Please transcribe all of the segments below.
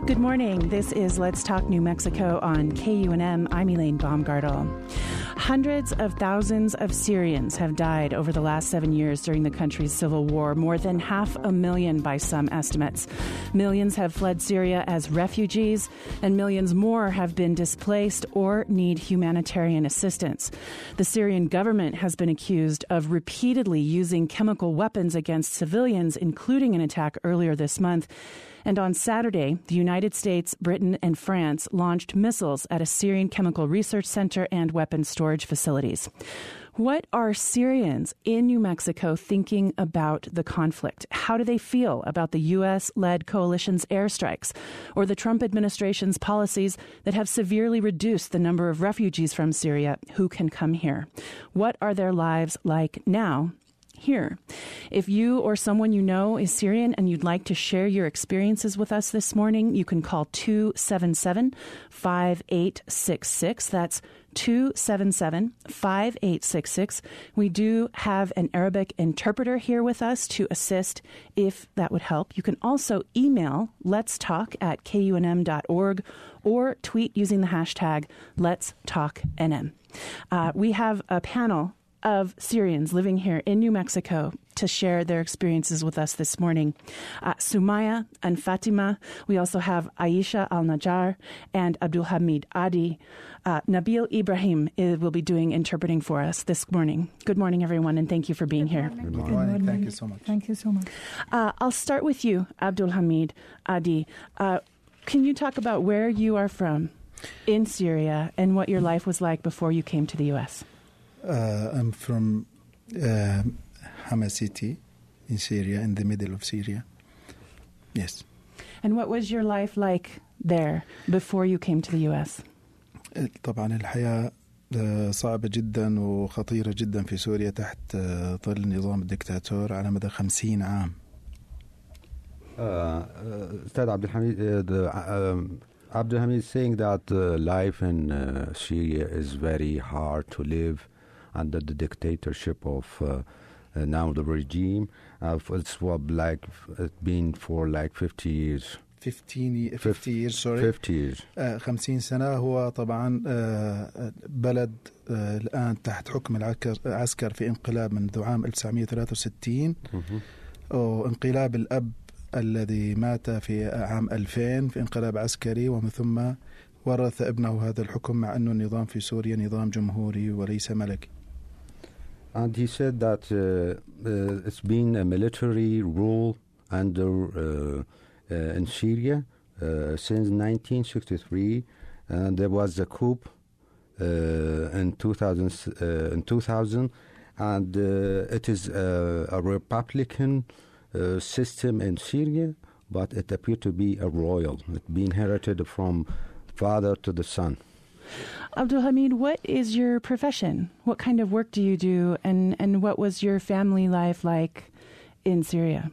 Good morning. This is Let's Talk New Mexico on KUNM. I'm Elaine Baumgartel. Hundreds of thousands of Syrians have died over the last 7 years during the country's civil war, more than 500,000 by some estimates. Millions have fled Syria as refugees, and millions more have been displaced or need humanitarian assistance. The Syrian government has been accused of repeatedly using chemical weapons against civilians, including an attack earlier this month. And on Saturday, the United States, Britain, and France launched missiles at a Syrian chemical research center and weapons storage facilities. What are Syrians in New Mexico thinking about the conflict? How do they feel about the U.S.-led coalition's airstrikes or the Trump administration's policies that have severely reduced the number of refugees from Syria who can come here? What are their lives like now? Here. If you or someone you know is Syrian and you'd like to share your experiences with us this morning, you can call 277-5866. That's 277-5866. We do have an Arabic interpreter here with us to assist if that would help. You can also email letstalk@kunm.org or tweet using the hashtag letstalknm. We have a panel of Syrians living here in New Mexico to share their experiences with us this morning. Sumaya and Fatima. We also have Aisha Al-Najjar and Abdulhamid Adi. Nabil Ibrahim will be doing interpreting for us this morning. Good morning, everyone, and thank you for being here. Good morning. Thank you so much. Thank you so much. I'll start with you, Abdulhamid Adi. Can you talk about where you are from in Syria and what your life was like before you came to the U.S.? I'm from Hama City in Syria, in the middle of Syria. Yes. And what was your life like there before you came to the U.S.? طبعا الحياة صعبة جدا وخطيرة جدا في سوريا تحت ظل نظام الدكتاتور على مدى 50 عام. Ustad Abdulhamid is saying that life in Syria is very hard to live under the dictatorship of now the regime. It's been for like 50 years. 50 years, sorry. 50 years. 50 سنة. هو طبعا بلد الآن تحت حكم العسكر في انقلاب منذ عام 1963 وانقلاب الأب الذي مات في عام 2000 في انقلاب عسكري ومن ثم ورث ابنه هذا الحكم مع أنه النظام في سوريا نظام جمهوري وليس ملكي. And he said that it's been a military rule under in Syria since 1963, and there was a coup in 2000, and it is a Republican system in Syria, but it appeared to be a royal. It's been inherited from father to the son. Abdulhamid, what is your profession? What kind of work do you do, and what was your family life like in Syria?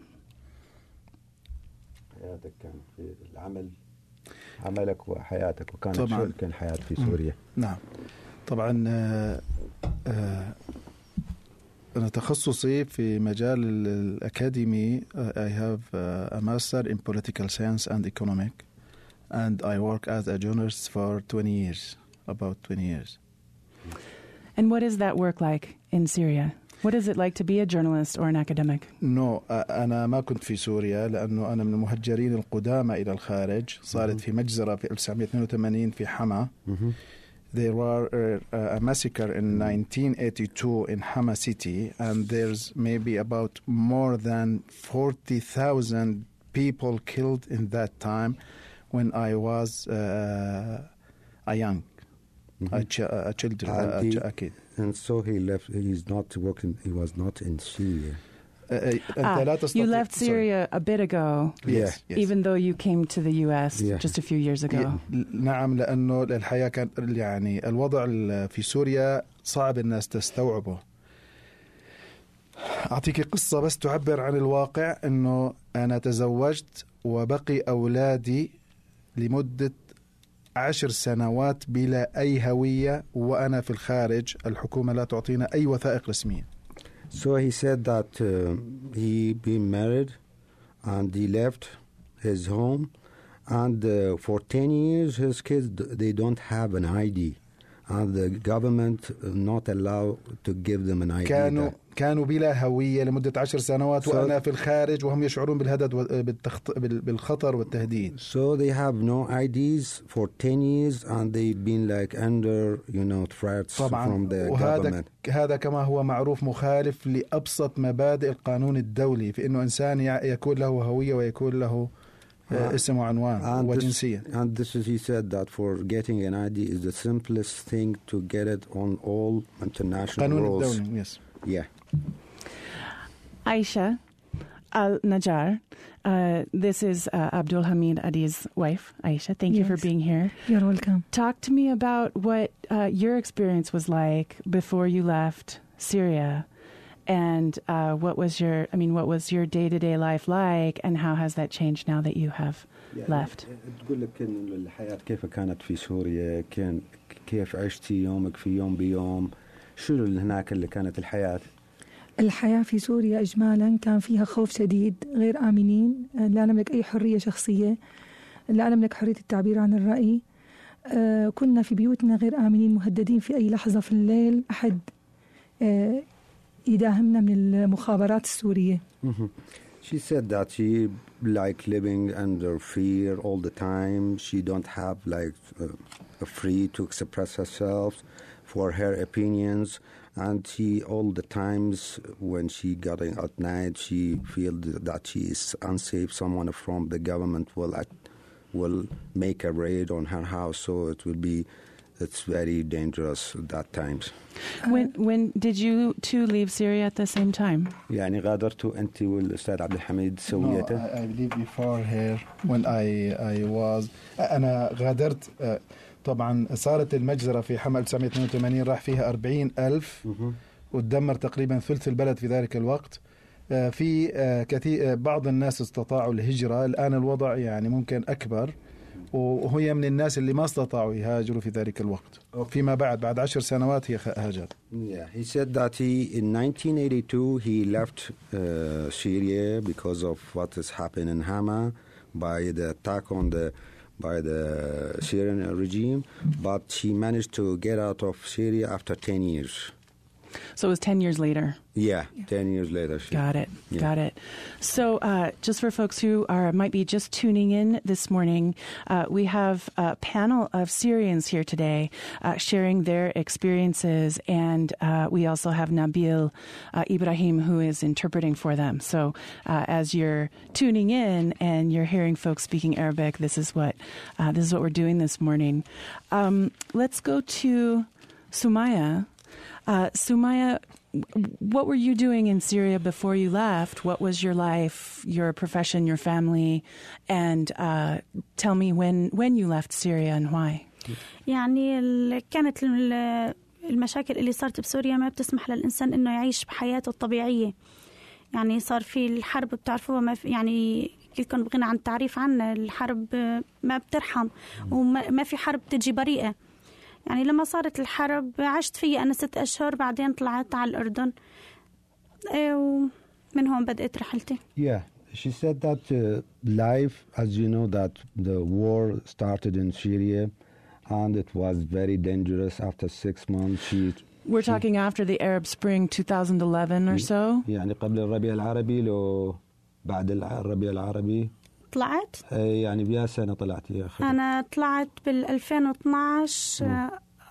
حياتك كان في العمل عملك وحياتك وكانت شركة الحياة في سوريا. نعم طبعا أنا تخصصي في مجال الأكاديمي. I have a master in political science and economic, and I work as a journalist for 20 years, about 20 years. And what is that work like in Syria? What is it like to be a journalist or an academic? No, أنا ما كنت في سوريا لأنه أنا من المهجرين القدامى إلى الخارج. صارت في مجزرة في 1982 في حما. There were a massacre in 1982 in Hama City, and there's maybe about more than 40,000 people killed in that time when I was a young, a kid. And so he left. He's not working. He was not in Syria. You left Syria a bit ago, yes. Even though you came to the U.S. just a few years ago. نعم لأنه الحياة كان يعني الوضع في سوريا صعب الناس تستوعبه. أعطيك قصة بس تعبر عن الواقع. إنه أنا تزوجت وبقي أولادي لمدة 10 سنوات بلا أي هوية وأنا في الخارج. الحكومة لا تعطينا أي وثائق رسمية. So he said that he been married and he left his home And for 10 years, his kids, they don't have an ID. And the government not allowed to give them an ID. كانوا بلا هوية لمدة 10 سنوات وأنا في الخارج وهم يشعرون بالخطر والتهديد. So they have no IDs for 10 years and they've been like under, threats from the government. هذا كما هو معروف مخالف لأبسط مبادئ القانون الدولي في إنه إنسان يكون له هوية ويكون له اسم وعنوان وجنسية. And he said that for getting an ID is the simplest thing to get it on all international rules. قانون الدولي, yes. Yeah. Aisha Al-Najjar, this is Abdul Hamid Adi's wife, Aisha. Thank you for being here. You're welcome. Talk to me about what your experience was like before you left Syria, and what was your day-to-day life like, and how has that changed now that you have left? تقول لك إنه الحياة كيف كانت في سوريا، كيف عشتي يومك في يوم بيوم، شو هناك اللي كانت الحياة؟ الحياة في سوريا إجمالا كان فيها خوف شديد، غير آمنين، لا نملك أي حرية شخصية، لا نملك حرية التعبير عن الرأي، كنا في بيوتنا غير آمنين، مهددين في أي لحظة في الليل أحد يداهمنا من المخابرات السورية. She said that she living under fear all the time. She don't have free to express herself for her opinions, and she all the times when she got at night, she feel that she is unsafe. Someone from the government will make a raid on her house, so it's very dangerous at that times. When did you two leave Syria at the same time? يعني غادرتوا أنت والأستاذ عبد الحميد سويته. No, I believe before her when I was أنا غادرت. طبعا صارت المجزرة في حما 1982 راح فيها 40,000 وتدمر تقريبا ثلث البلد في ذلك الوقت. في كثير بعض الناس استطاعوا الهجرة. الآن الوضع يعني ممكن أكبر، وهي من الناس اللي ما استطاعوا يهاجروا في ذلك الوقت. فيما بعد 10 سنوات هي هاجرت. Yeah, he said that in 1982 he left Syria because of what has happened in Hama by the attack by the Syrian regime, but he managed to get out of Syria after 10 years. So it was 10 years later. Yeah, 10 years later. Got it. So just for folks who might be just tuning in this morning, we have a panel of Syrians here today sharing their experiences, and we also have Nabil Ibrahim who is interpreting for them. So as you're tuning in and you're hearing folks speaking Arabic, this is what we're doing this morning. Let's go to Sumaya. Sumaya, what were you doing in Syria before you left? What was your life, your profession, your family? And tell me when you left Syria and why. يعني كانت المشاكل اللي صارت بسوريا ما بتسمح للإنسان إنه يعيش بحياته الطبيعية. يعني صار في الحرب بتعرفوها، ما في يعني كلكم بغنى عن التعريف عنها. الحرب ما بترحم وما في حرب تجي بريئة. يعني لما صارت الحرب عشت فيها أنا 6 أشهر، بعدين طلعت على الأردن ومن هون بدأت رحلتي. Yeah, she said that life, as you know, that the war started in Syria and it was very dangerous after 6 months. We're talking after the Arab Spring 2011 or so? يعني قبل الربيع العربي لو بعد الربيع العربي. طلعت؟ يعني بيا سنة طلعت يا أخي. أنا طلعت بال2012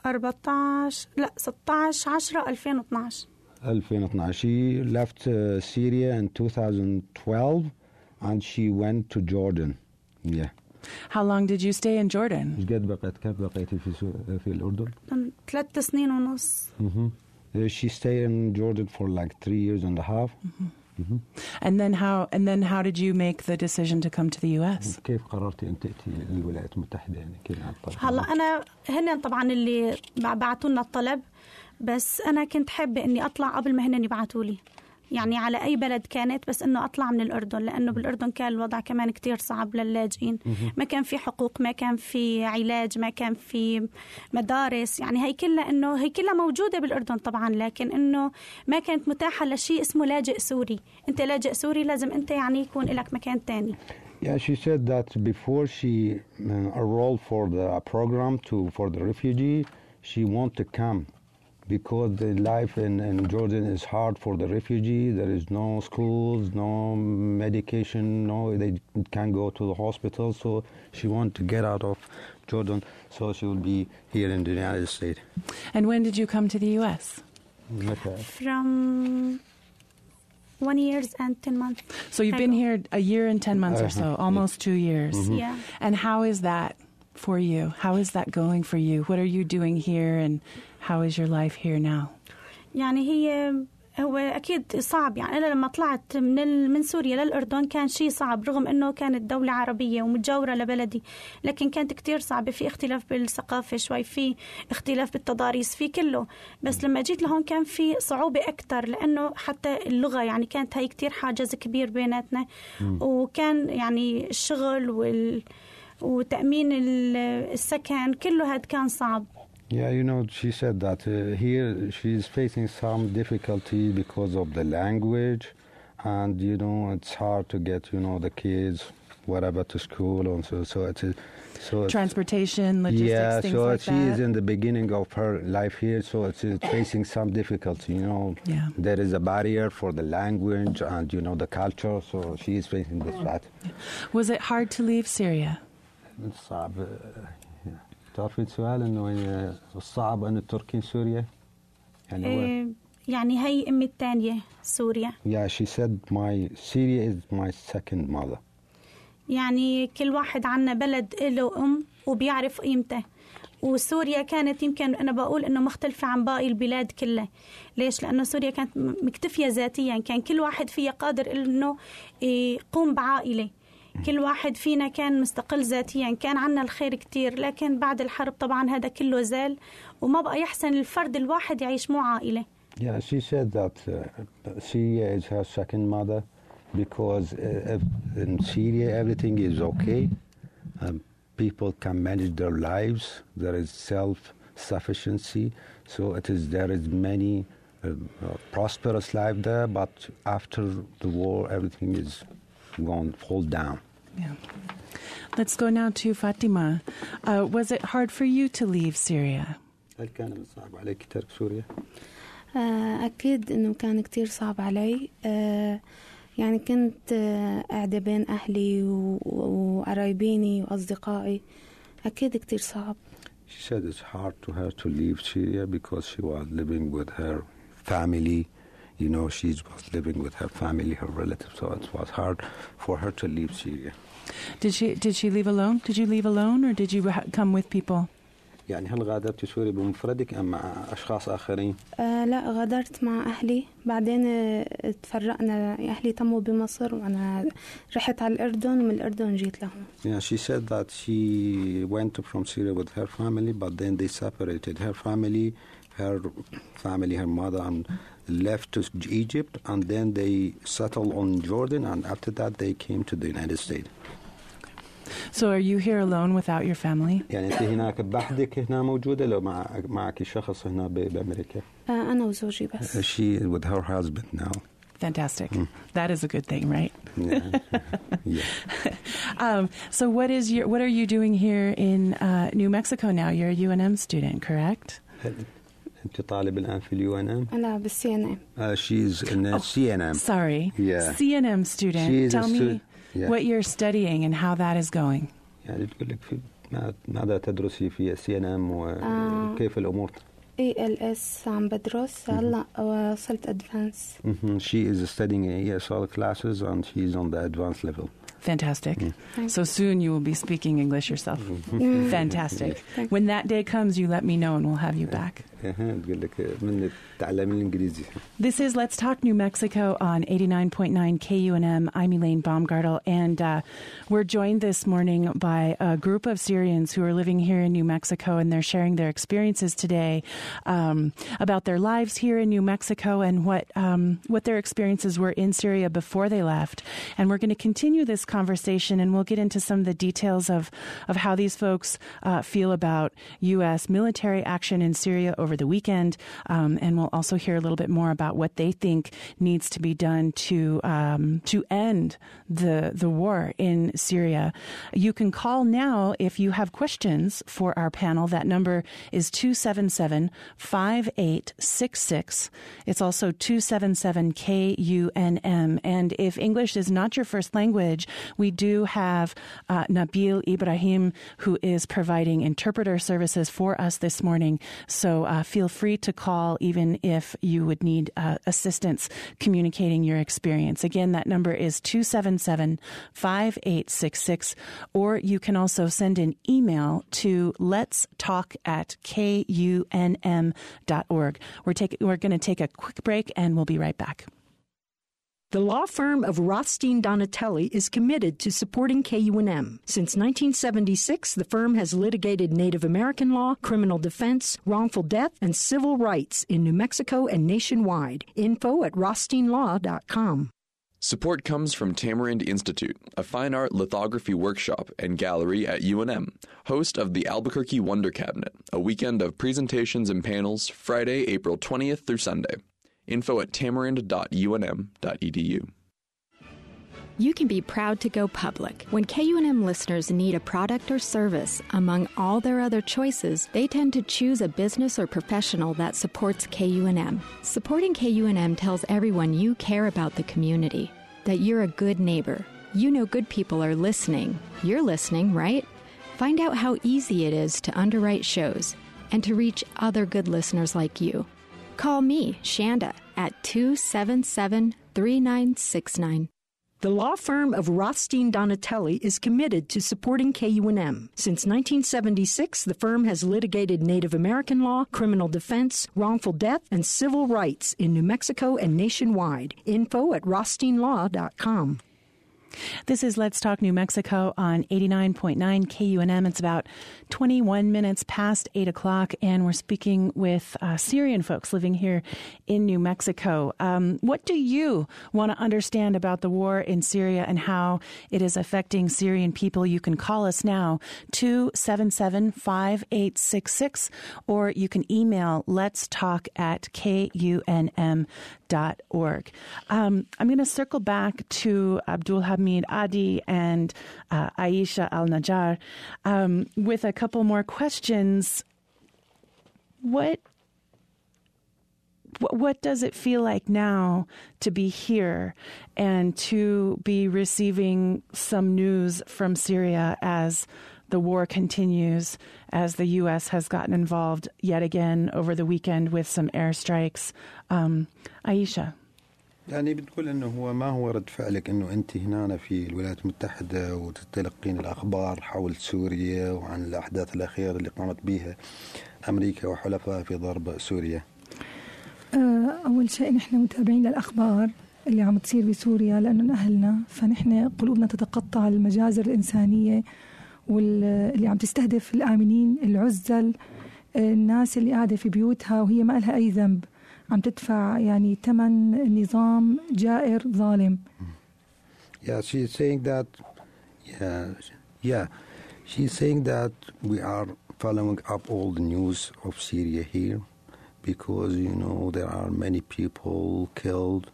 16/10/2012. 2012. She left Syria in 2012 and she went to Jordan. Yeah. How long did you stay in Jordan? كيف بقيتي في الأردن؟ 3 سنين ونص. She stayed in Jordan for 3 years and a half. And then how did you make the decision to come to the US? كيف قررتي أن تأتي للولايات المتحدة يعني كيف هلا أنا هن طبعا اللي بعتوا لنا الطلب، بس أنا كنت حابة إني أطلع قبل ما هن يبعتوا لي، يعني على أي بلد كانت، بس إنه أطلع من الأردن، لأنه بالأردن كان الوضع كمان كتير صعب للاجئين. ما كان في حقوق، ما كان في علاج، ما كان في مدارس، يعني هي كلها موجودة بالأردن طبعا، لكن إنه ما كانت متاحة لشيء اسمه لاجئ سوري. أنت لاجئ سوري لازم أنت يعني يكون لك مكان تاني. Yeah, she said that before she enrolled for the program for the refugee, she wanted to come because the life in Jordan is hard for the refugee. There is no schools, no medication, they can't go to the hospital. So she wanted to get out of Jordan, so she will be here in the United States. And when did you come to the U.S.? From 1 year and 10 months. So you've been here a year and 10 months or so, almost 2 years. Yeah. And how is that for you? How is that going for you? What are you doing here, and how is your life here now? يعني هو أكيد صعب. يعني أنا لما طلعت من سوريا للأردن كان شيء صعب، رغم أنه كانت دولة عربية ومتجاورة لبلدي، لكن كانت كتير صعبة. في اختلاف بالثقافة شوي، في اختلاف بالتضاريس، في كله. بس لما جيت لهون كان في صعوبة أكتر، لأنه حتى اللغة يعني كانت هاي كتير حاجز كبير بيناتنا. وكان يعني الشغل وتأمين السكن كله هاد كان صعب. Yeah, she said that here she's facing some difficulty because of the language, and it's hard to get the kids whatever to school, and so it's transportation, logistics, things like that. Yeah, so she is in the beginning of her life here, so it's facing some difficulty. Yeah. There is a barrier for the language and the culture, so she is facing this. Was it hard to leave Syria? It's صعب. تعرفين السؤال إنه الصعب أن تتركين سوريا؟ يعني هي أمي الثانية سوريا. Yeah, she said Syria is my second mother. يعني كل واحد عنا بلد له وبيعرف قيمته. وسوريا كانت يمكن أنا بقول إنه مختلفة عن باقي البلاد كلها. ليش؟ لأنه سوريا كانت مكتفية ذاتيا، كان كل واحد فيها قادر إنه يقوم بعائلة. كل واحد فينا كان مستقل ذاتيا، كان عنا الخير كتير. لكن بعد الحرب طبعا هذا كله زال، وما بقى يحسن الفرد الواحد يعيش مع عائلة. Yeah, she said that Syria is her second mother because in Syria everything is okay. People can manage their lives. There is self-sufficiency. So there is many prosperous life there. But after the war, everything is going to fall down. Yeah. Let's go now to Fatima. Was it hard for you to leave Syria? هل كان من صعب عليك ترك سوريا؟ أكيد إنه كان كتير صعب علي. يعني كنت قاعدة بين أهلي وقرايبيني وأصدقائي. أكيد كتير صعب. She said it's hard to her to leave Syria because she was living with her family. She was living with her family, her relatives, so it was hard for her to leave Syria. Did she leave alone? Did you leave alone, or did you come with people? يعني هل غادرت سوريا بمفردك أم مع أشخاص آخرين؟ لا، غادرت مع أهلي. بعدين تفرقنا، أهلي تموا بمصر وأنا رحت على الأردن، ومن الأردن جيت لهم. Yeah, she said that she went from Syria with her family, but then they separated. Her family, her mother, and left to Egypt, and then they settled on Jordan, and after that they came to the United States. So are you here alone without your family? يعني أنت هناك بحدك هنا موجودة لو معك شخص هنا بأمريكا؟ أنا وزوجي بس. She with her husband now. Fantastic. That is a good thing, right? Yeah. So what are you doing here in New Mexico now? You're a UNM student, correct? أنت طالب الآن في UNM؟ أنا بالCNM. She's in CNM. Sorry. Yeah. CNM student. Tell me what you're studying and how that is going. يعني تقول لك ماذا تدرسي في CNM وكيف الأمور؟ ALS عم بدرس هلا وصلت advanced. She is studying ESL classes and she's on the advanced level. Fantastic. So soon you will be speaking English yourself. Fantastic. When that day comes, you let me know and we'll have you back. تقول لك من تعلم الإنجليزي. This is Let's Talk New Mexico on 89.9 KUNM. I'm Elaine Baumgartel, and we're joined this morning by a group of Syrians who are living here in New Mexico, and they're sharing their experiences today about their lives here in New Mexico and what their experiences were in Syria before they left. And we're going to continue this conversation, and we'll get into some of the details of how these folks feel about U.S. military action in Syria over the weekend, and we'll also hear a little bit more about what they think needs to be done to end the war in Syria. You can call now if you have questions for our panel. That number is 277-5866. It's also 277-KUNM. And if English is not your first language, we do have Nabil Ibrahim, who is providing interpreter services for us this morning. So feel free to call even if you would need assistance communicating your experience. Again, that number is 277-5866, or you can also send an email to letstalk@kunm.org. We're going to take a quick break, and we'll be right back. The law firm of Rothstein Donatelli is committed to supporting KUNM. Since 1976, the firm has litigated Native American law, criminal defense, wrongful death, and civil rights in New Mexico and nationwide. Info at rothsteinlaw.com. Support comes from Tamarind Institute, a fine art lithography workshop and gallery at UNM, host of the Albuquerque Wonder Cabinet, a weekend of presentations and panels, Friday, April 20th through Sunday. Info at tamarind.unm.edu. You can be proud to go public. When KUNM listeners need a product or service, among all their other choices, they tend to choose a business or professional that supports KUNM. Supporting KUNM tells everyone you care about the community, that you're a good neighbor. You know good people are listening. You're listening, right? Find out how easy it is to underwrite shows and to reach other good listeners like you. Call me, Shanda, at 277-3969. The law firm of Rothstein Donatelli is committed to supporting KUNM. Since 1976, the firm has litigated Native American law, criminal defense, wrongful death, and civil rights in New Mexico and nationwide. Info at rothsteinlaw.com. This is Let's Talk New Mexico on 89.9 KUNM. It's about 21 minutes past 8 o'clock, and we're speaking with Syrian folks living here in New Mexico. What do you want to understand about the war in Syria and how it is affecting Syrian people? You can call us now, 277-5866, or you can email letstalk@kunm.org. I'm going to circle back to Abdul Hamid Adi and Aisha Al-Najjar with a couple more questions. What does it feel like now to be here and to be receiving some news from Syria as the war continues, as the U.S. has gotten involved yet again over the weekend with some airstrikes? Aisha. يعني بتقول انه هو ما هو رد فعلك انه انت هنا في الولايات المتحدة وتتلقين الاخبار حول سوريا وعن الاحداث الاخيرة اللي قامت بها امريكا وحلفائها في ضرب سوريا؟ اول شيء نحن متابعين للاخبار اللي عم تصير بسوريا لانه اهلنا، فنحن قلوبنا تتقطع المجازر الانسانية واللي عم تستهدف الآمنين العزل، الناس اللي قاعدة في بيوتها وهي ما لها أي ذنب، عم تدفع يعني ثمن نظام جائر ظالم. Yeah, she's saying that. She's saying that we are following up all the news of Syria here because there are many people killed,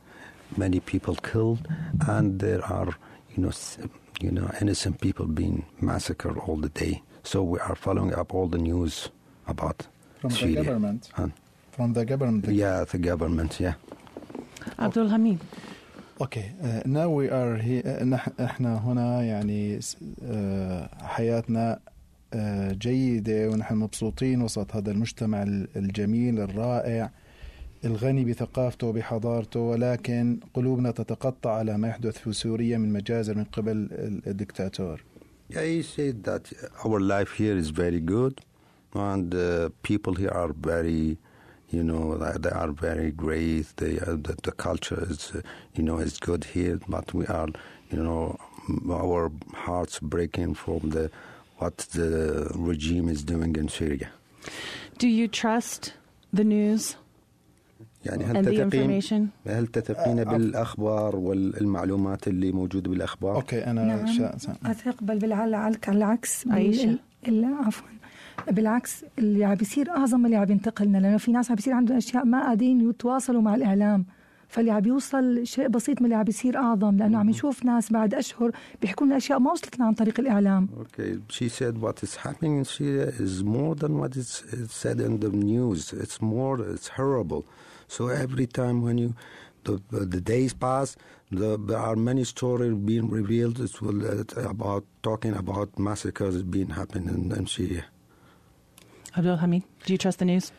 and there are innocent people being massacred all the day. So we are following up all the news about from Syria. The government. From the government. Yeah, the government. Yeah. Abdul Hamid. Okay, now we are here. احنا هنا يعني حياتنا جيدة ونحن مبسوطين وسط هذا المجتمع الجميل الرائع الغني بثقافته وبحضارته، ولكن قلوبنا تتقطع على ما يحدث في سوريا من مجازر من قبل الدكتاتور. Yeah, he said that our life here is very good and people here are very You know, they are very great. The culture is, is good here, but we are, our hearts breaking from what the regime is doing in Syria. Do you trust the news and the information? هل تثقين بالأخبار والمعلومات اللي موجودة بالأخبار؟ أوكي أنا أثق بل بالعكس عايشة عفوا بالعكس اللي عم بيصير أعظم اللي عم ينتقلنا، لأنه في ناس عم بيصير عندهم أشياء ما قادرين يتواصلوا مع الإعلام، فاللي عم بيوصل شيء بسيط من اللي عم بيصير أعظم، لأنه عم نشوف ناس بعد أشهر بيحكوا لنا أشياء ما وصلتنا عن طريق الإعلام. Okay, she said what is happening in Syria is more than what is said in the news. It's horrible. So every time when the days pass, there are many stories being revealed. It's about talking about massacres being happening in Syria. Abdul Hamid, do you trust the news?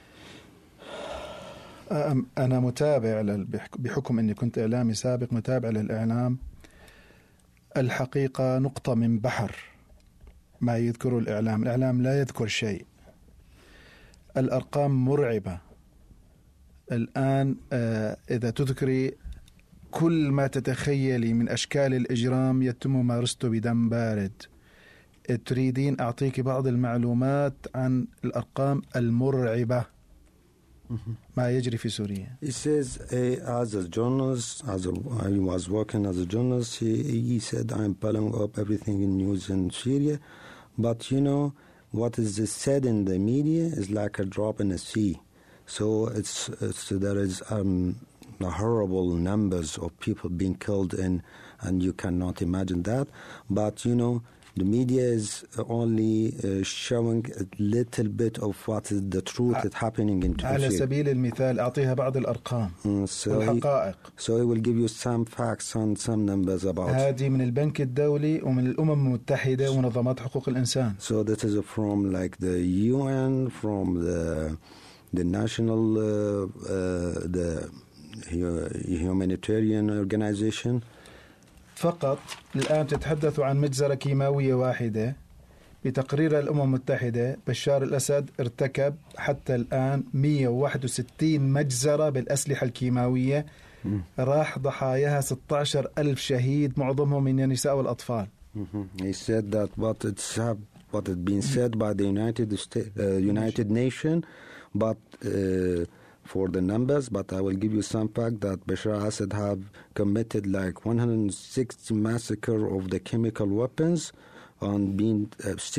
أنا متابع بحكم أني كنت إعلامي سابق، متابع للإعلام. الحقيقة نقطة من بحر ما يذكره الإعلام لا يذكر شيء. الأرقام مرعبة الآن. إذا تذكري كل ما تتخيلي من أشكال الإجرام يتم ممارسته بدم بارد. تريدين أعطيك بعض المعلومات عن الأرقام المرعبة ما يجري في سوريا. He says, as a journalist, he was working as a journalist, he said, I'm following up everything in news in Syria. But, what is said in the media is like a drop in the sea. So there is horrible numbers of people being killed, and you cannot imagine that. But, the media is only showing a little bit of what is the truth that's happening in Syria. على سبيل المثال أعطيها بعض الأرقام والحقائق. So he will give you some facts and some numbers about. هذه من البنك الدولي ومن الأمم المتحدة ومنظمات حقوق الإنسان. So that is from like the UN, from the national the humanitarian organization. فقط الآن تتحدث عن مجزرة كيماوية واحدة بتقرير الأمم المتحدة. بشار الأسد ارتكب حتى الآن 161 مجزرة بالأسلحة الكيماوية، راح ضحاياها 16,000 شهيد معظمهم من النساء والأطفال. He said that what had been said by the United Nations, but for the numbers, but I will give you some fact that Bashar al-Assad have committed like 160 massacre of the chemical weapons, and been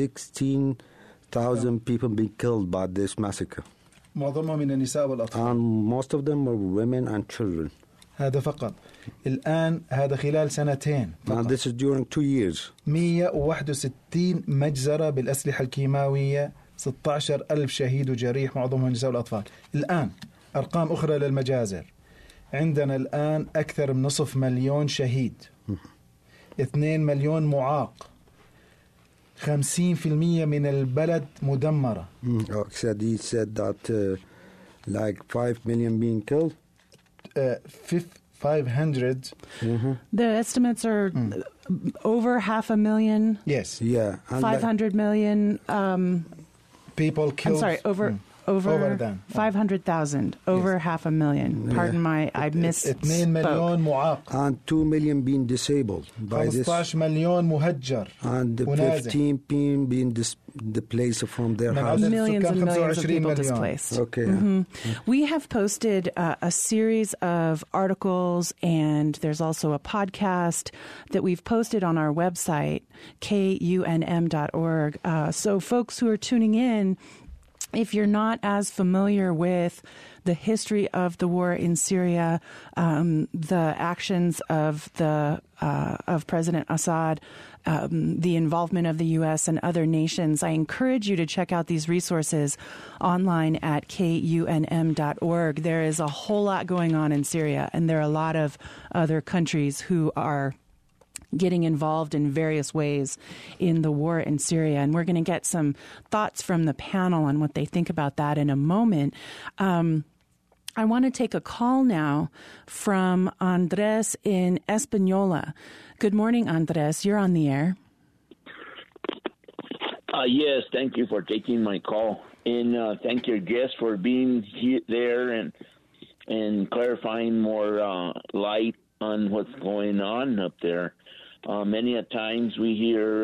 16,000 people being killed by this massacre. معظمهم من النساء والأطفال. And most of them were women and children. هذا فقط. الآن هذا خلال سنتين فقط. Now this is during 2 years. 161 مجزرة بالأسلحة الكيماوية، 16,000 شهيد وجريح معظمهم النساء والأطفال. الآن أرقام أخرى للمجازر. عندنا الآن أكثر من 500,000 شهيد، 2 مليون معاق، 50% من البلد مدمرة. He said that like 5 million being killed. 500. The estimates are over 500,000. Yes. Yeah. 500 million people killed. I'm sorry, over 500,000, over 500,000. Pardon I misspoke. 2 مليون معاق. And 2 million being disabled by this. 15 مليون مهجر. And 15 being displaced from their house. Millions and millions of people displaced. Okay. We have posted a series of articles, and there's also a podcast that we've posted on our website, kunm.org. So folks who are tuning in, if you're not as familiar with the history of the war in Syria, the actions of President Assad, the involvement of the U.S. and other nations, I encourage you to check out these resources online at kunm.org. There is a whole lot going on in Syria, and there are a lot of other countries who are getting involved in various ways in the war in Syria. And we're going to get some thoughts from the panel on what they think about that in a moment. I want to take a call now from Andres in Española. Good morning, Andres. You're on the air. Yes, thank you for taking my call, and thank your guest for being there and clarifying more light on what's going on up there. Many a times we hear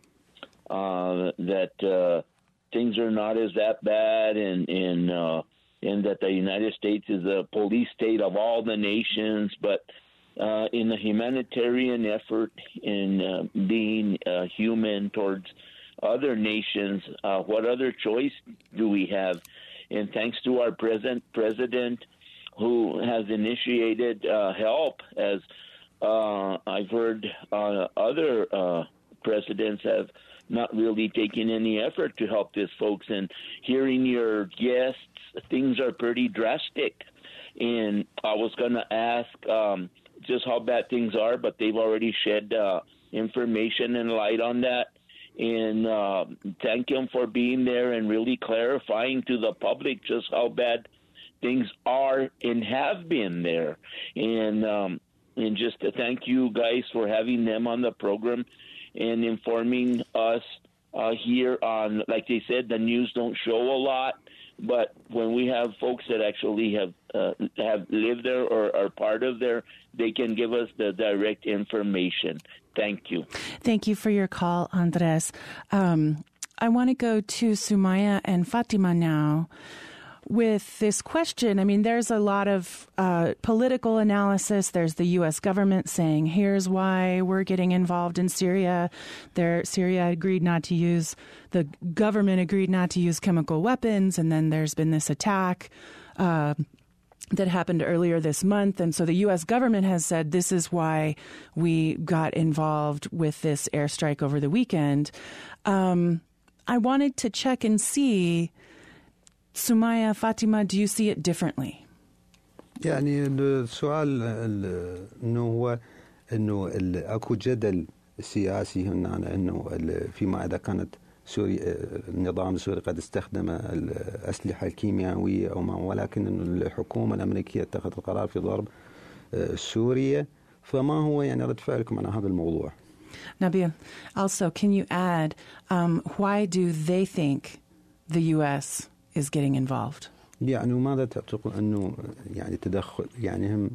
that things are not as that bad, and that the United States is a police state of all the nations, but in the humanitarian effort in being human towards other nations, what other choice do we have? And thanks to our president, who has initiated help, as I've heard other presidents have not really taken any effort to help these folks. And hearing your guests, things are pretty drastic. And I was going to ask just how bad things are, but they've already shed information and light on that. And thank him for being there and really clarifying to the public just how bad things are and have been there. And just to thank you guys for having them on the program and informing us here on, like they said, the news don't show a lot, but when we have folks that actually have lived there or are part of there, they can give us the direct information. Thank you. Thank you for your call, Andres. I want to go to Sumaya and Fatima now with this question. I mean, there's a lot of political analysis. There's the U.S. government saying, here's why we're getting involved in Syria. Syria agreed not to use, the government agreed not to use chemical weapons. And then there's been this attack that happened earlier this month. And so the U.S. government has said, this is why we got involved with this airstrike over the weekend. I wanted to check and see, Sumaya, Fatima, do you see it differently? يعني السؤال انه هو انه اكو جدل سياسي هنا على انه فيما اذا كانت سوريا النظام السوري قد استخدم الاسلحه الكيميائيه او ما، ولكن انه الحكومه الامريكيه اتخذت القرار في ضرب سوريا، فما هو يعني رد فعلكم على هذا الموضوع؟ Nabil, also, can you add why do they think the U.S. is getting involved? يعني وماذا تعتقد انه يعني تدخل، يعني هم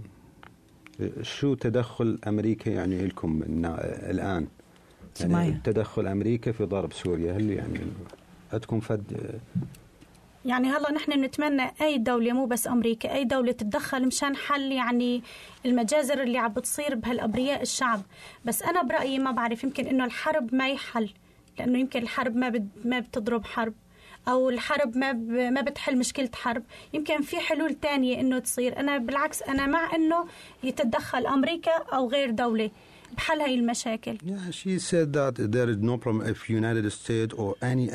شو تدخل امريكا يعني لكم الان؟ يعني تدخل امريكا في ضرب سوريا، هل يعني عندكم فد؟ يعني هلا نحن بنتمنى اي دوله، مو بس امريكا، اي دوله تتدخل مشان حل يعني المجازر اللي عم بتصير بهالابرياء الشعب. بس انا برايي ما بعرف، يمكن انه الحرب ما يحل، لانه يمكن الحرب ما بتضرب حرب، أو الحرب ما بتحل مشكلة حرب. يمكن في حلول تانية إنه تصير. أنا بالعكس أنا مع إنه يتدخل أمريكا أو غير دولة بحل هاي المشاكل. Yeah, she said that there is no problem if United States or any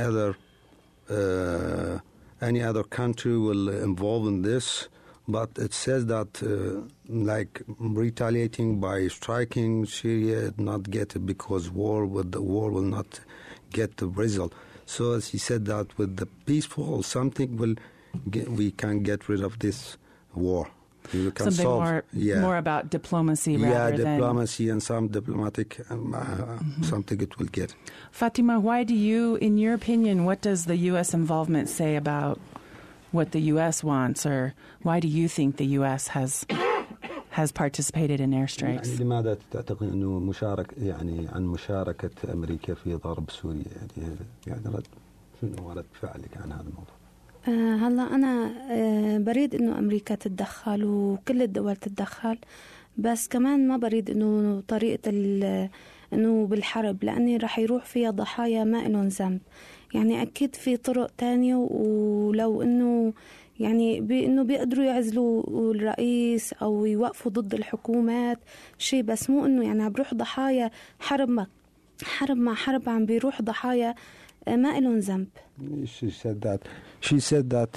other country will involve in this, but it says that like retaliating by striking Syria not get it because the war will not get the result. So she said that with the peaceful something we can get rid of this war. We can something solve, more about diplomacy rather than... diplomacy and some diplomatic something it will get. Fatima, why do you, in your opinion, what does the U.S. involvement say about what the U.S. wants, or why do you think the U.S. has participated in airstrikes? يعني لماذا تعتقد انه عن مشاركة امريكا في ضرب سوريا؟ يعني شنو رد فعلك عن هذا الموضوع؟ هلا أنا بريد إنه أمريكا تتدخل وكل الدول تتدخل، بس كمان ما بريد إنه طريقة إنه بالحرب، لأني رح يروح فيها ضحايا ما إلهم ذنب. يعني أكيد في طرق تانية، ولو إنه يعني إنه بيقدروا يعزلوا الرئيس أو يوقفوا ضد الحكومات شيء، بس مو إنه يعني عم بيروح ضحايا حرب مع حرب عم بيروح ضحايا ما إلهم ذنب. She said that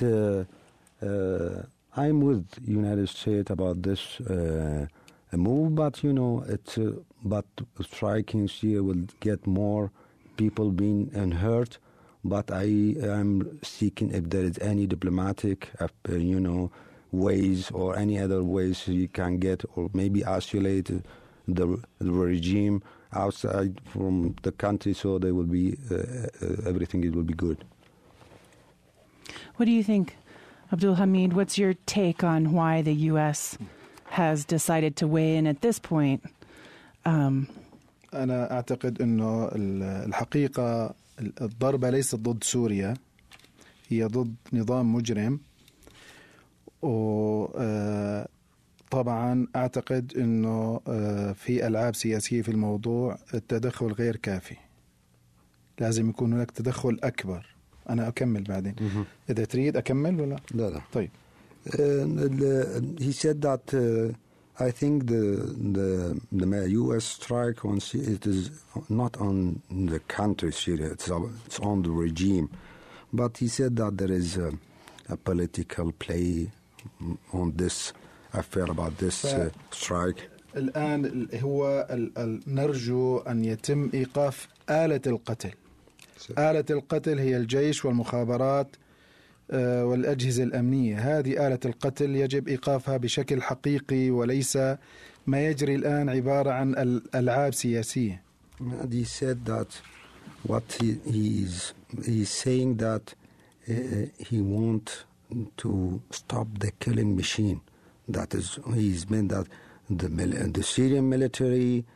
I'm with United States about this move, but you know but striking Syria will get more people being hurt. But I am seeking if there is any diplomatic ways or any other ways you can get, or maybe isolate the regime outside from the country, so they will be everything. It will be good. What do you think, Abdul Hamid? What's your take on why the U.S. has decided to weigh in at this point? أنا أعتقد أنه الحقيقة الضربة ليست ضد سوريا، هي ضد نظام مجرم. وطبعا أعتقد أنه في ألعاب سياسية في الموضوع، التدخل غير كافي، لازم يكون هناك تدخل أكبر. أنا أكمل بعدين إذا تريد أكمل ولا؟ لا. طيب. He said that I think the U.S. strike on Syria, it is not on the country Syria, it's on the regime. But he said that there is a political play on this affair about this strike. الآن هو نرجو أن يتم إيقاف آلة القتل. آلة القتل هي الجيش والمخابرات والأجهزة الأمنية. هذه آلة القتل يجب إيقافها بشكل حقيقي، وليس ما يجري الآن عبارة عن ألعاب سياسية. He said that what he's saying that he wants to stop the killing machine. That is, he's meant that the Syrian military,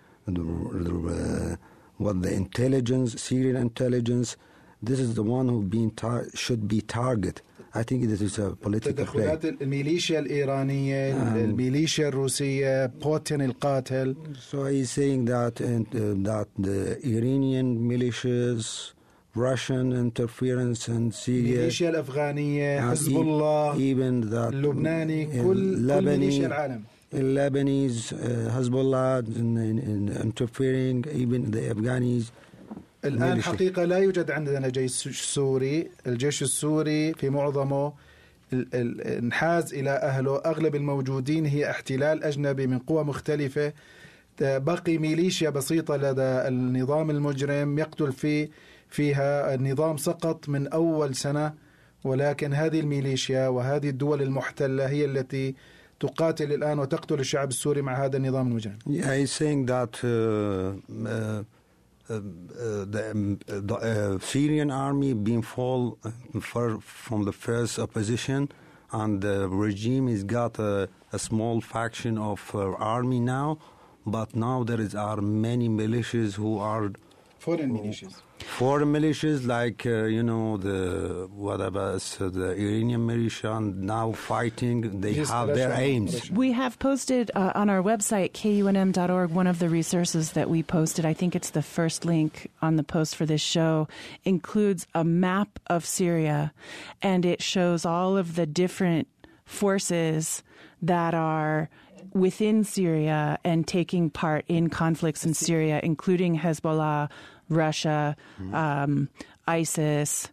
what the intelligence, Syrian intelligence, this is the one who should be targeted. I think this is a political play. تدخلات الميليشيا الإيرانية، الميليشيا الروسية، بوتين القاتل. So he's saying that the Iranian militias, Russian interference in Syria, الميليشيا الأفغانية، حزب الله، even that اللبناني، كل ميليشيا العالم. Lebanese, Hezbollah interfering, even the Afghanis. الآن حقيقة لا يوجد عندنا جيش سوري. الجيش السوري في معظمه انحاز إلى أهله. أغلب الموجودين هي احتلال أجنبي من قوى مختلفة. بقي ميليشيا بسيطة لدى النظام المجرم يقتل فيها. النظام سقط من أول سنة، ولكن هذه الميليشيا وهذه الدول المحتلة هي التي تقاتل الآن وتقتل الشعب السوري مع هذا النظام المجرم. He's saying that the Syrian army being fall from the first opposition, and the regime has got a small faction of army now, but now there are many militias who are foreign militias. Foreign militias like the Iranian militia, and now fighting. They have their aims. We have posted on our website KUNM.org one of the resources that we posted. I think it's the first link on the post for this show. Includes a map of Syria, and it shows all of the different forces that are within Syria and taking part in conflicts in Syria, including Hezbollah, Russia, ISIS.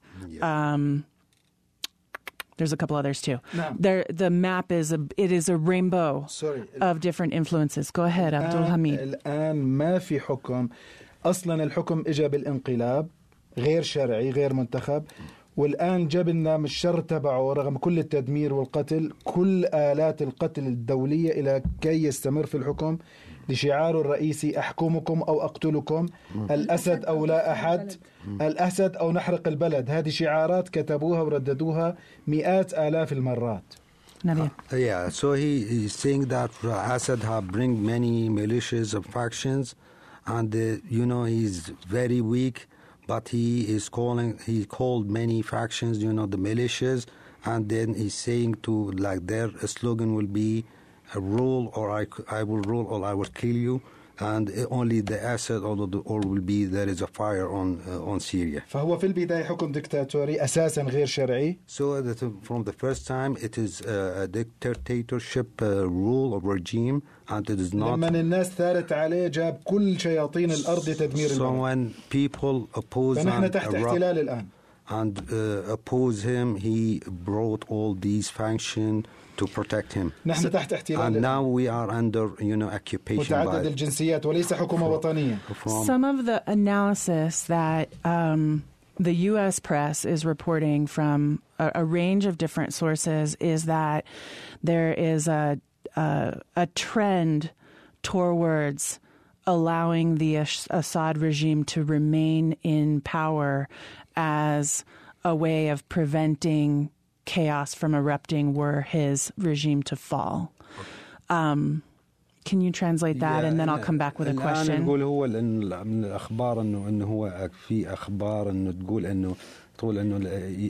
There's a couple others too. No. The map is a rainbow of different influences. Go ahead, Abdul Hamid. الآن ما في حكم. أصلا الحكم إجا بالانقلاب غير شرعي غير منتخب، والآن جبنا من الشر تبعه رغم كل التدمير والقتل كل آلات القتل الدولية إلى كي يستمر في الحكم لشعاره الرئيسي أحكمكم أو أقتلكم، الأسد أو لا أحد، الأسد أو نحرق البلد. هذه شعارات كتبوها ورددوها مئات آلاف المرات. Yeah, so he's saying that Assad have bring many militias and factions, and he's very weak. But he called many factions, the militias, and then he's saying their slogan will be rule or I will rule or I will kill you, and only the Assad or will be there is a fire on Syria. فهو في البداية حكم دكتاتوري أساسا غير شرعي. So that from the first time it is a dictatorship rule or regime, and it is not. لما الناس ثارت عليه جاب كل شياطين الأرض تدمير البلد. So when people oppose فنحن تحت احتلال الآن. And oppose him, he brought all these factions to protect him. نحن تحت احتلال. And now we are under, occupation. متعدد الجنسيات وليس حكومة وطنية. Some of the analysis that the U.S. press is reporting from a range of different sources is that there is a trend towards allowing the Assad regime to remain in power as a way of preventing chaos from erupting were his regime to fall. Can you translate that, and then I'll come back with a question? أنا نقول هو من الأخبار إنه هو في أخبار إنه تقول إنه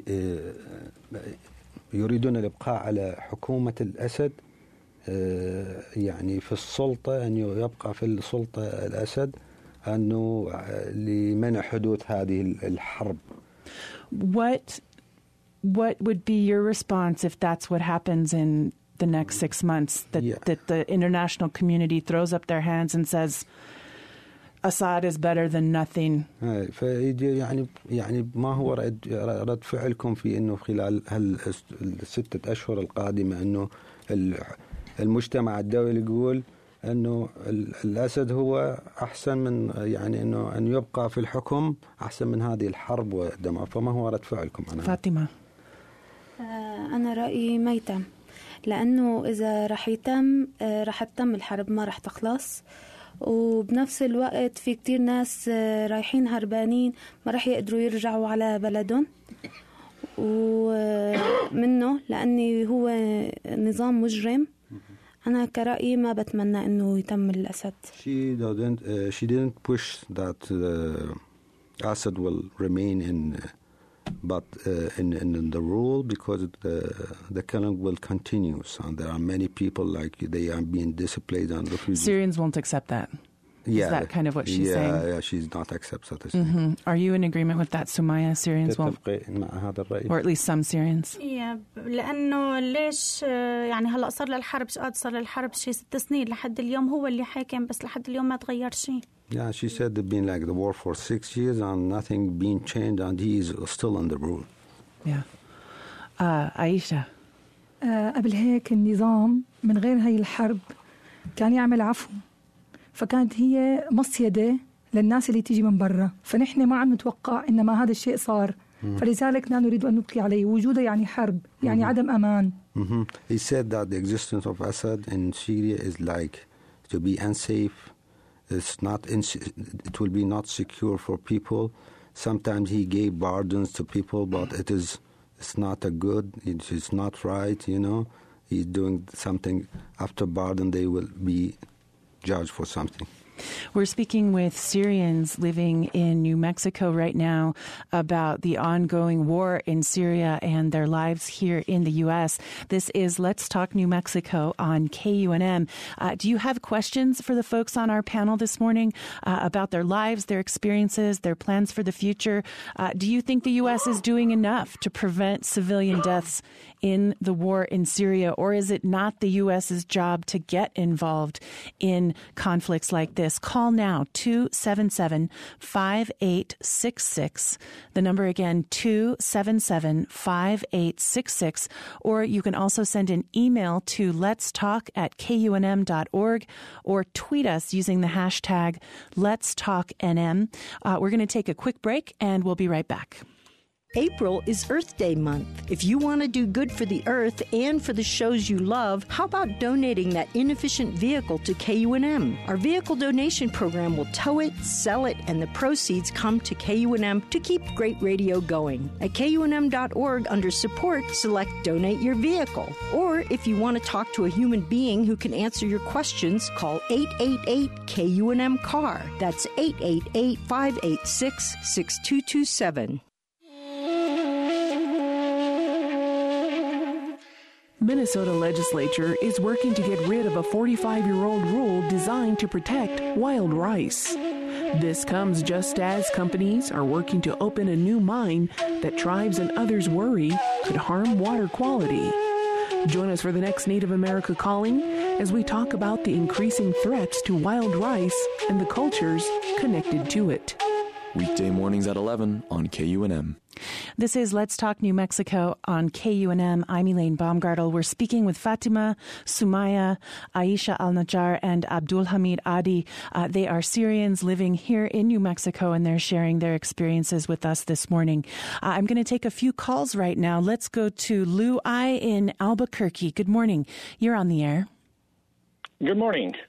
يريدون الإبقاء على حكومة الأسد، يعني في السلطة، أن يبقى في السلطة الأسد، أنه لمنع حدوث هذه الحرب. What would be your response if that's what happens in the next 6 months, that the international community throws up their hands and says Assad is better than nothing? يعني ما هو رد فعلكم في انه خلال الستة اشهر القادمة انه المجتمع الدولي يقول انه الاسد هو احسن من، يعني انه ان يبقى في الحكم احسن من هذه الحرب والدمار، فما هو رد فعلكم؟ فاطمة. انا رايي ما يتم، لأنه إذا رح يتم رح تتم الحرب، ما رح تخلص، وبنفس الوقت في كتير ناس رايحين هربانين ما رح يقدروا يرجعوا على بلدهم ومنه، لأني هو نظام مجرم. أنا كرأيي ما بتمنى إنه يتم الأسد. She didn't push that Assad will remain in the rule, because the killing will continue. So there are many people like they are being displaced and refused. Syrians won't accept that. Is that kind of what she's saying? Yeah, she's not accepts that. Are you in agreement with that, Sumaya? Syrians won't, or at least some Syrians? Yeah, لأنه ليش يعني هلا صار للحرب شيء 6 سنين، لحد اليوم هو اللي حاكم، بس لحد اليوم ما تغير شيء. Yeah, she said they've been like the war for 6 years and nothing being changed, and he is still under rule. Yeah. عائشة. قبل هيك النظام من غير هاي الحرب كان يعمل عفو، فكانت هي مصيدة للناس اللي تيجي من برا، فنحن ما عم نتوقع إنما هذا الشيء صار، فلذلك نريد أن نبقي عليه. وجوده يعني حرب، يعني عدم أمان. He said that the existence of Assad in Syria is like to be unsafe. It will be not secure for people. Sometimes he gave pardons to people, but it's not a good. It is not right. He's doing something after pardon. They will be judged for something. We're speaking with Syrians living in New Mexico right now about the ongoing war in Syria and their lives here in the U.S. This is Let's Talk New Mexico on KUNM. Do you have questions for the folks on our panel this morning about their lives, their experiences, their plans for the future? Do you think the U.S. is doing enough to prevent civilian deaths in the war in Syria, or is it not the U.S.'s job to get involved in conflicts like this? Call now, 277-5866. The number again, 277-5866. Or you can also send an email to letstalk@kunm.org or tweet us using the hashtag letstalknm. We're going to take a quick break and we'll be right back. April is Earth Day month. If you want to do good for the earth and for the shows you love, how about donating that inefficient vehicle to KUNM? Our vehicle donation program will tow it, sell it, and the proceeds come to KUNM to keep great radio going. At KUNM.org, under support, select Donate Your Vehicle. Or if you want to talk to a human being who can answer your questions, call 888-KUNM-CAR. That's 888-586-6227. Minnesota legislature is working to get rid of a 45-year-old rule designed to protect wild rice. This comes just as companies are working to open a new mine that tribes and others worry could harm water quality. Join us for the next Native America Calling as we talk about the increasing threats to wild rice and the cultures connected to it. Weekday mornings at 11 on KUNM. This is Let's Talk New Mexico on KUNM. I'm Elaine Baumgartel. We're speaking with Fatima, Sumaya, Aisha Al-Najjar, and Abdul Hamid Adi. They are Syrians living here in New Mexico, and they're sharing their experiences with us this morning. I'm going to take a few calls right now. Let's go to Lou I in Albuquerque. Good morning. You're on the air. Good morning.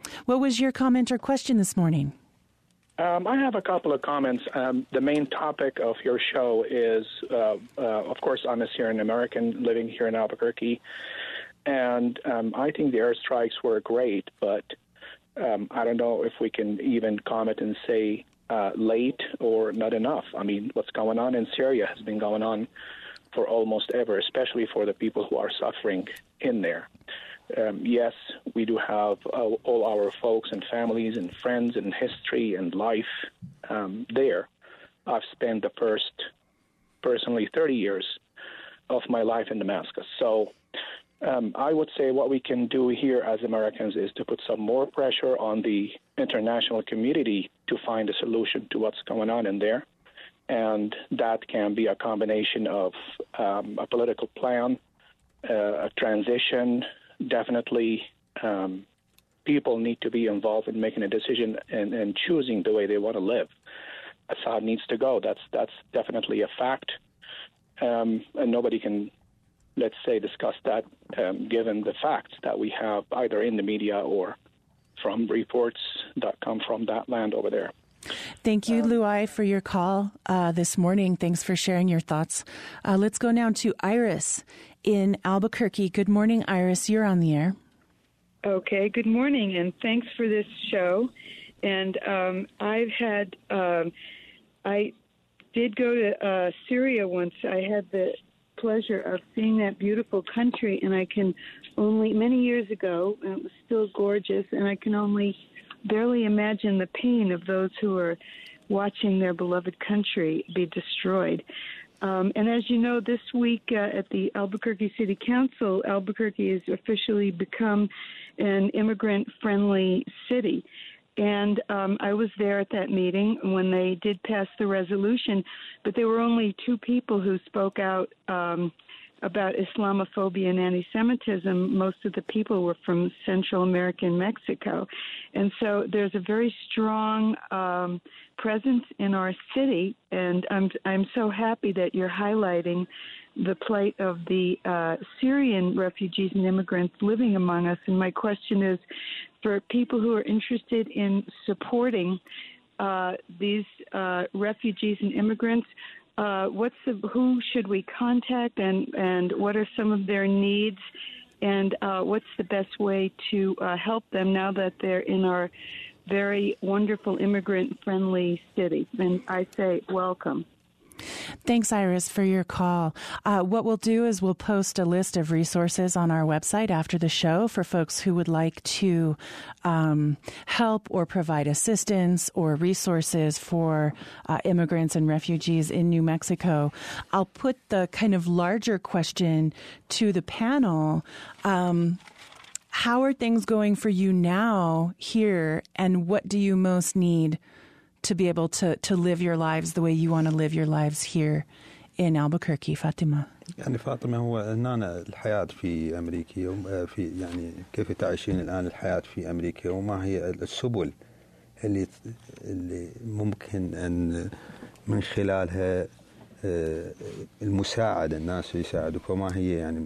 What was your comment or question this morning? I have a couple of comments. The main topic of your show is, of course, I'm a Syrian American living here in Albuquerque, and I think the airstrikes were great, but I don't know if we can even comment and say late or not enough. I mean, what's going on in Syria has been going on for almost ever, especially for the people who are suffering in there. Yes, we do have all our folks and families and friends and history and life there. I've spent the first, personally, 30 years of my life in Damascus. So I would say what we can do here as Americans is to put some more pressure on the international community to find a solution to what's going on in there. And that can be a combination of a political plan, a transition. Definitely, people need to be involved in making a decision and choosing the way they want to live. That's how it needs to go. That's definitely a fact, and nobody can, let's say, discuss that given the facts that we have either in the media or from reports that come from that land over there. Thank you, Luai, for your call this morning. Thanks for sharing your thoughts. Let's go now to Iris in Albuquerque. Good morning, Iris. You're on the air. Okay, good morning, and thanks for this show. And I did go to Syria once. I had the pleasure of seeing that beautiful country, and I can only, many years ago, and it was still gorgeous, and I can only barely imagine the pain of those who are watching their beloved country be destroyed. And as you know, this week at the Albuquerque City Council, Albuquerque has officially become an immigrant-friendly city. And I was there at that meeting when they did pass the resolution, but there were only two people who spoke out about Islamophobia and anti-Semitism. Most of the people were from Central America and Mexico. And so there's a very strong presence in our city, and I'm so happy that you're highlighting the plight of the Syrian refugees and immigrants living among us. And my question is, for people who are interested in supporting these refugees and immigrants, who should we contact, and what are some of their needs, and what's the best way to help them now that they're in our very wonderful immigrant-friendly city? And I say welcome. Thanks, Iris, for your call. What we'll do is we'll post a list of resources on our website after the show for folks who would like to help or provide assistance or resources for immigrants and refugees in New Mexico. I'll put the kind of larger question to the panel. How are things going for you now here, and what do you most need to be able to live your lives the way you want to live your lives here in Albuquerque? Fatima. يعني فاطمة، هو أن الحياة في أمريكا في يعني كيف تعيشين الآن الحياة في أمريكا، وما هي السبل اللي ممكن أن من خلالها المساعدة الناس يساعدوك، وما هي يعني.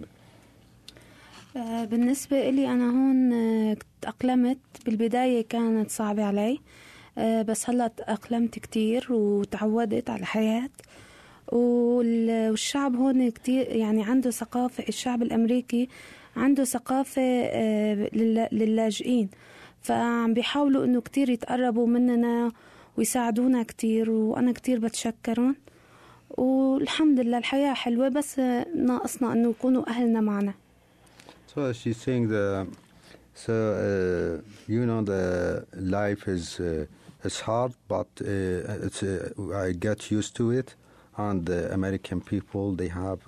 بالنسبة لي أنا هون تأقلمت. بالبداية كانت صعبة علي، بس هلا تأقلمت كتير وتعودت على الحياة. والشعب هون كتير يعني عنده ثقافة، الشعب الأمريكي عنده ثقافة للاجئين، فعم بيحاولوا إنه كتير يتقربوا مننا ويساعدونا كتير، وأنا كتير بتشكرهم. والحمد لله الحياة حلوة، بس ناقصنا إنه يكونوا أهلنا معنا. So she's saying the life is it's hard, but it's I get used to it. And the American people, they have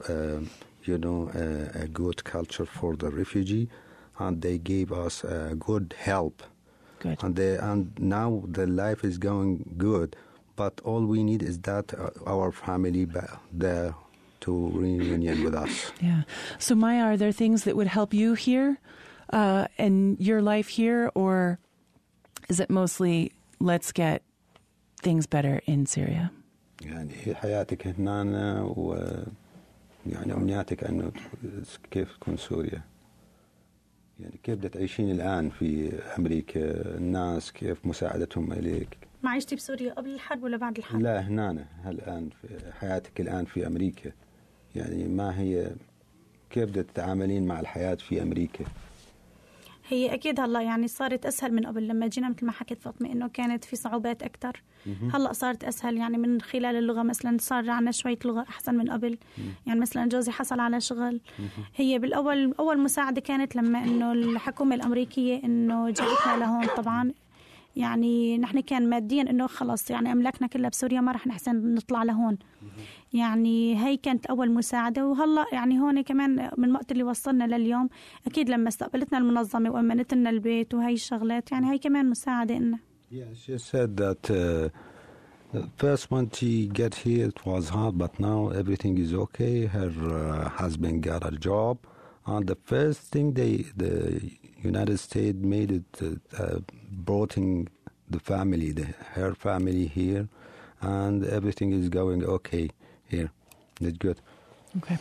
a good culture for the refugee, and they gave us good help. Good. And now the life is going good, but all we need is that our family there to reunion with us. Yeah. So Maya, are there things that would help you here and your life here, or is it mostly let's get things better in Syria? يعني هي حياتك هنا ويعني أمنياتك أنه كيف تكون سوريا. يعني كيف تعيشين الآن في أمريكا؟ الناس كيف مساعدتهم إليك؟ معيشتي بسوريا قبل الحرب ولا بعد الحرب؟ لا هنا الآن في حياتك الآن في أمريكا، يعني ما هي كيف تتعاملين مع الحياة في أمريكا؟ هي أكيد هلا يعني صارت أسهل من قبل. لما جينا مثل ما حكيت فاطمة إنه كانت في صعوبات أكتر، هلا صارت أسهل يعني من خلال اللغة. مثلا صار عنا شوية لغة أحسن من قبل. يعني مثلا جوزي حصل على شغل. هي بالأول أول مساعدة كانت لما إنه الحكومة الأمريكية إنه جابتنا لهون. طبعا يعني نحن كان ماديا إنه خلص يعني أملاكنا كلها بسوريا، ما رح نحسن نطلع لهون. يعني هي كانت أول مساعدة. وهلا يعني هون كمان من وقت اللي وصلنا لليوم أكيد لما استقبلتنا المنظمة وأمنت لنا البيت وهي الشغلات، يعني هي كمان مساعدة إلنا. Yeah, she said that first when she get here it was hard, but now everything is okay. Her husband got a job, and the first thing the United States made it brought in the family, her family here, and everything is going okay here. It's good. Okay.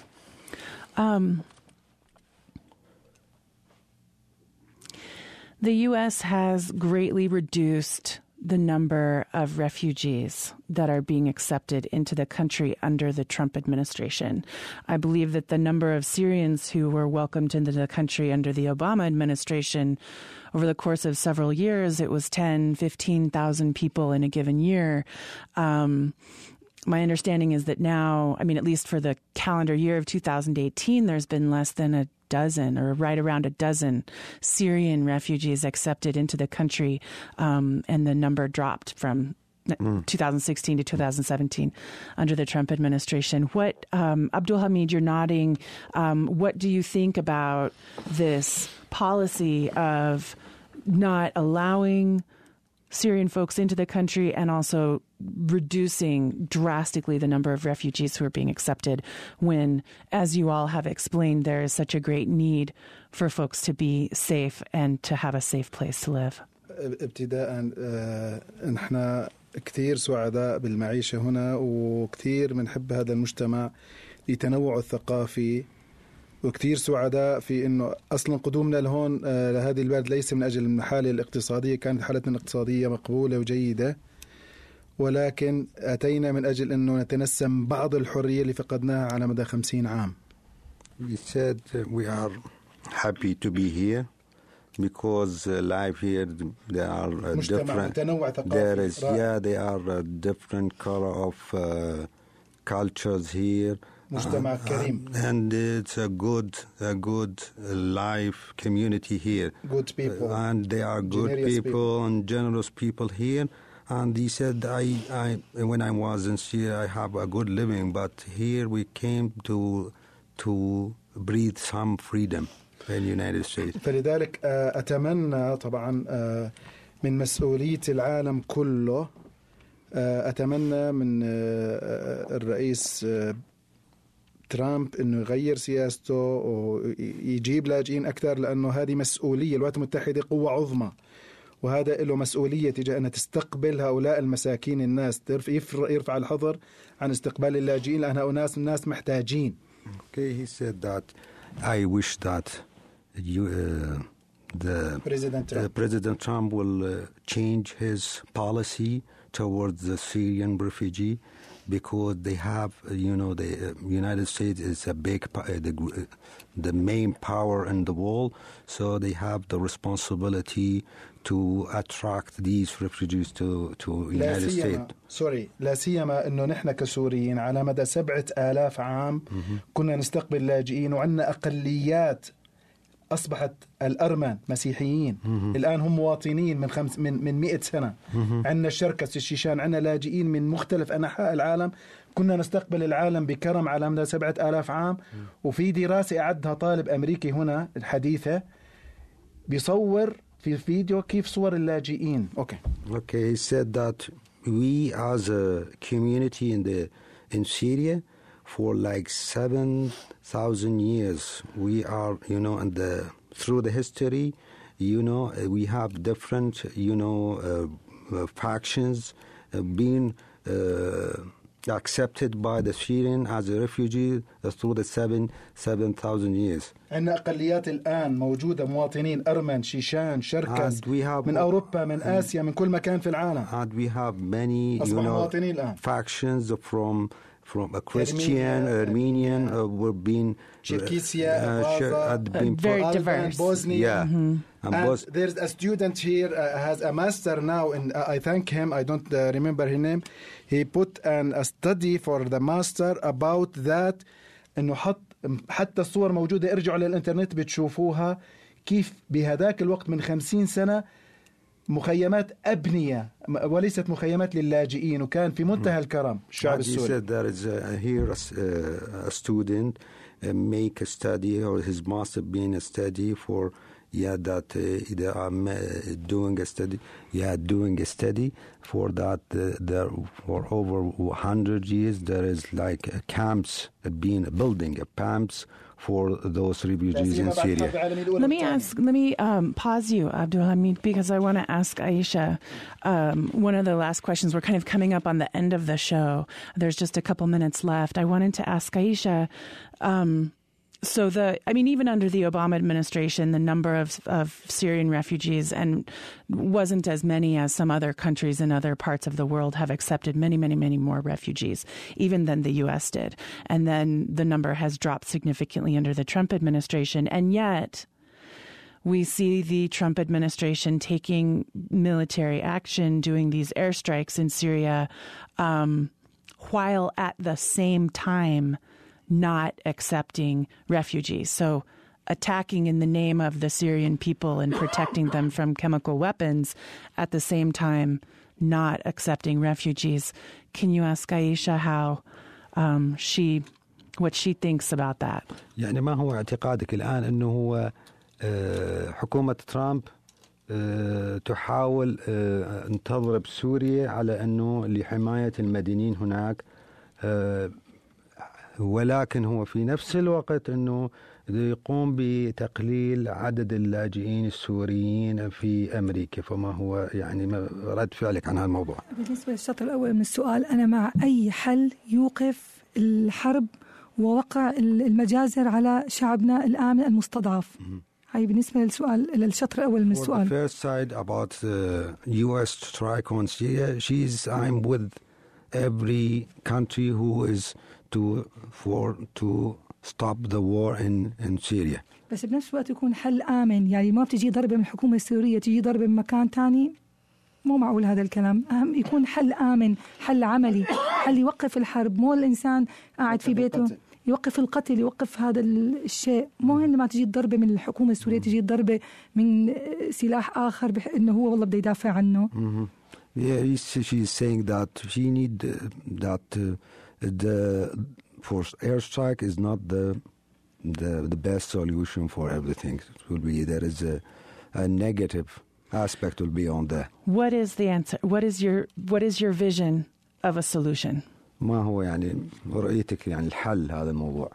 The U.S. has greatly reduced the number of refugees that are being accepted into the country under the Trump administration. I believe that the number of Syrians who were welcomed into the country under the Obama administration over the course of several years, it was 10, 15,000 people in a given year. My understanding is that now, I mean, at least for the calendar year of 2018, there's been less than a dozen or right around a dozen Syrian refugees accepted into the country, and the number dropped from 2016 to 2017 under the Trump administration. What, Abdul Hamid, you're nodding. What do you think about this policy of not allowing Syrian folks into the country and also reducing drastically the number of refugees who are being accepted when, as you all have explained, there is such a great need for folks to be safe and to have a safe place to live? ابتداء نحن كثير سعداء بالمعيشة هنا، وكثير بنحب هذا المجتمع لتنوعه الثقافي، وكثير سعداء في إنه أصلا قدومنا لهون لهذه البلد ليس من أجل الحالة الاقتصادية. كانت حالتنا الاقتصادية مقبولة وجيدة، ولكن أتينا من أجل أنه نتنسم بعض الحرية اللي فقدناها على مدى 50 عام. We said we are happy to be here because life here there are different. There is there are different color of cultures here. مجتمع كريم. And it's a good life community here. Good people. And they are good people and generous people here. And he said, I when I was in Syria, I have a good living, but here we came to breathe some freedom in the United States. فلذلك أتمنى طبعا من مسؤولية العالم كله، أتمنى من الرئيس ترامب إنه يغير سياسته ويجيب لاجئين أكثر، لأنه هذه مسؤولية. الولايات المتحدة قوة عظمى، وهذا له مسؤولية تجاه أن تستقبل هؤلاء المساكين. الناس يرفع الحظر عن استقبال اللاجئين، لأنها ناس محتاجين. Okay, he said that I wish that President Trump will change his policy towards the Syrian refugee, because they have, the United States is a big, the main power in the world, so they have the responsibility to attract these refugees to United States. لا سيما انه نحن كسوريين على مدى 7,000 عام كنا نستقبل لاجئين، وعندنا اقليات أصبحت الأرمن مسيحيين. الآن هم مواطنين من 100 سنة. عندنا الشركس الشيشان، عندنا لاجئين من مختلف أنحاء العالم. كنا نستقبل العالم بكرم على مدى 7,000 عام. وفي دراسة أعدها طالب أمريكي هنا الحديثة بيصور في الفيديو كيف صور اللاجئين. Okay, he said that we as a community in Syria for like 7,000 years, we are, and through the history, we have different, factions being accepted by the Syrian as a refugee through the 7,000 years. عندنا أقليات الآن موجودة مواطنين أرمن شيشان شركس من أوروبا من آسيا من كل مكان في العالم. And we have many factions from a Christian, Armenian, were being very diverse. Bosnia. And there's a student here has a master now, and I thank him. I don't remember his name. He put a study for the master about that. إنه حتى الصور موجودة، ارجعوا على الإنترنت بتشوفوها كيف بهذاك الوقت من 50 سنة مخيمات أبنية وليست مخيمات للاجئين، وكان في منتهى الكرم الشعب السوري. He said there is here a student make a study, or his master being a study for that they are doing a study for that there for over 100 years there is like camps building camps for those refugees in Syria. Let me pause you, Abdul Hamid, because I want to ask Aisha one of the last questions. We're kind of coming up on the end of the show. There's just a couple minutes left. I wanted to ask Aisha, even under the Obama administration, the number of Syrian refugees and wasn't as many as some other countries in other parts of the world have accepted many, many, many more refugees, even than the U.S. did. And then the number has dropped significantly under the Trump administration. And yet we see the Trump administration taking military action, doing these airstrikes in Syria, while at the same time not accepting refugees. So attacking in the name of the Syrian people and protecting them from chemical weapons, at the same time not accepting refugees. Can you ask Aisha how what she thinks about that? يعني ما هو اعتقادك الآن أنه هو حكومة ترامب تحاول أن تضرب سوريا على أنه لحماية المدنيين هناك، ولكن هو في نفس الوقت أنه يقوم بتقليل عدد اللاجئين السوريين في أمريكا، فما هو يعني رد فعلك عن هذا الموضوع؟ بالنسبة للشطر الأول من السؤال، أنا مع أي حل يوقف الحرب ووقع المجازر على شعبنا الآمن المستضعف. هاي بالنسبة للشطر الأول من السؤال. For the first side about the U.S. strike on Syria, I'm with every country who is to stop the war in Syria. بس بنفس الوقت يكون حل آمن، يعني ما بتجي ضربة من الحكومة السورية تجي ضربة من مكان تاني، مو معقول هذا الكلام. أهم يكون حل آمن، حل عملي، حل يوقف الحرب، مو الإنسان قاعد في بيته يوقف القتل، يوقف هذا الشيء. مو عندما تجي ضربة من الحكومة السورية تجي ضربة من سلاح آخر إنه هو والله بده يدافع عنه. Yeah, she's saying that she need that the force airstrike is not the best solution for everything. It will be there is a negative aspect will be on that. What is the answer? What is your vision of a solution? ما هو يعني رؤيتك يعني الحل هذا الموضوع؟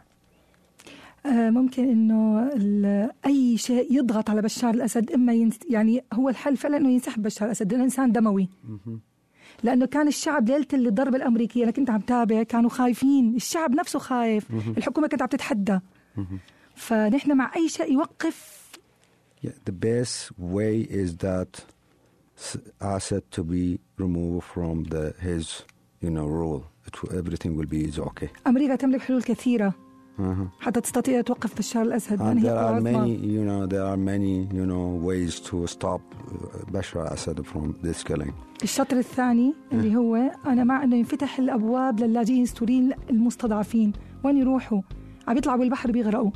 ممكن إنه أي شيء يضغط على بشار الأسد، إما يعني هو الحل فعلا إنه ينسحب بشار الأسد، لأنه إنسان دموي. لأنه كان الشعب ليلة الضربة الأمريكية، أنا كنت عم تابع، كانوا خايفين، الشعب نفسه خايف، الحكومة كانت عم تتحدى. فنحن مع أي شيء يوقف. The best way is that Assad to be removed from his rule. Everything will be okay. أمريكا تملك حلول كثيرة حتى تستطيع توقف بشار الأسد. There are many ways to stop Bashar al-Assad from this killing. الشطر الثاني اللي هو أنا مع إنه ينفتح الأبواب للاجئين السوريين المستضعفين، وين يروحوا؟ عم يطلعوا بالبحر بيغرقوا.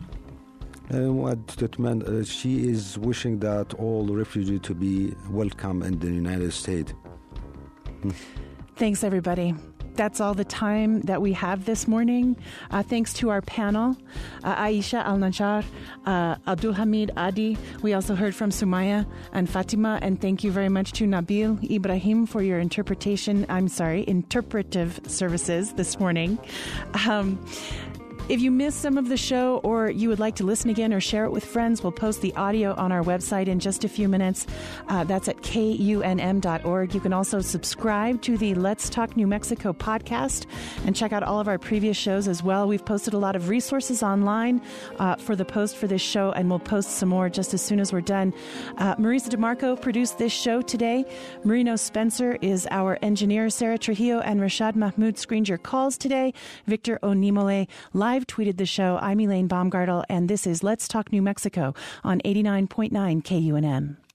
She is wishing that all refugees to be welcome in the United States. Thanks, everybody. That's all the time that we have this morning. Thanks to our panel, Aisha Al-Najjar, Abdul Hamid Adi. We also heard from Sumaya and Fatima. And thank you very much to Nabil Ibrahim for your interpretive services this morning. If you missed some of the show or you would like to listen again or share it with friends, we'll post the audio on our website in just a few minutes. That's at KUNM.org. You can also subscribe to the Let's Talk New Mexico podcast and check out all of our previous shows as well. We've posted a lot of resources online for the post for this show, and we'll post some more just as soon as we're done. Marisa DeMarco produced this show today. Marino Spencer is our engineer. Sarah Trujillo and Rashad Mahmoud screened your calls today. Victor Onimole live tweeted the show. I'm Elaine Baumgartel, and this is Let's Talk New Mexico on 89.9 KUNM.